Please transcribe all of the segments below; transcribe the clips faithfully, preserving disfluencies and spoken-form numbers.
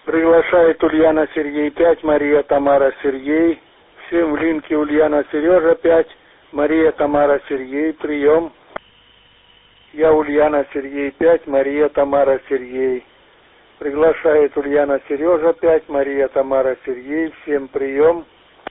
Приглашает Ульяна Сергей пять, Мария Тамара Сергей. Всем в линке Ульяна Сережа пять, Мария Тамара Сергей. Прием. Я Ульяна Сергей пять, Мария Тамара Сергей. Приглашает Ульяна Сережа пять, Мария Тамара Сергей. Всем прием.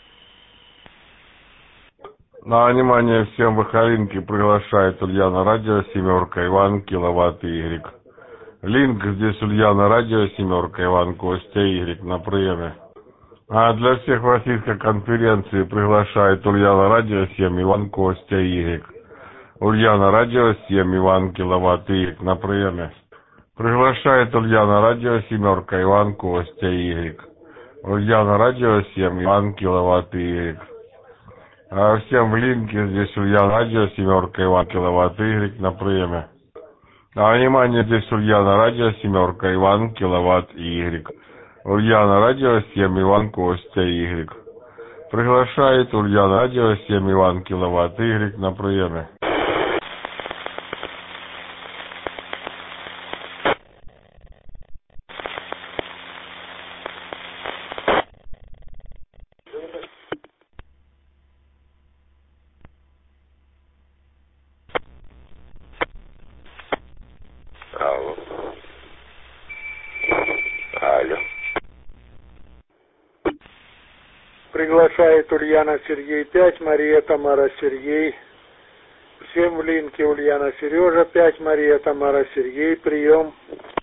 На внимание всем в Эхолинке приглашает Ульяна Радио, семерка, Иван, киловатт, Y. Линк здесь Ульяна Радио, семерка, Иван, Костя, Y на приеме. А для всех в российской конференции приглашает Ульяна Радио, семь, Иван, Костя, Y. Ульяна Радио, семь, Иван, киловатт, Y на приеме. Приглашает Ульяна Радио, семерка, Иван, Костя, Y. Ульяна Радио, семь, Иван, киловатт, Y. А всем в линке здесь Ульяна Радио, семерка, Иван, киловатт, Y на приеме. А внимание, здесь Ульяна Радио, семерка, Иван, киловатт, Y. Ульяна Радио, семь, Иван, Костя, Y. Приглашает Ульяна Радио, семь, Иван, киловатт, Y на приеме. Алло. Алло. Приглашает Ульяна Сергей пять, Мария Тамара Сергей. Всем в линке Ульяна Сережа пять, Мария Тамара Сергей. Прием.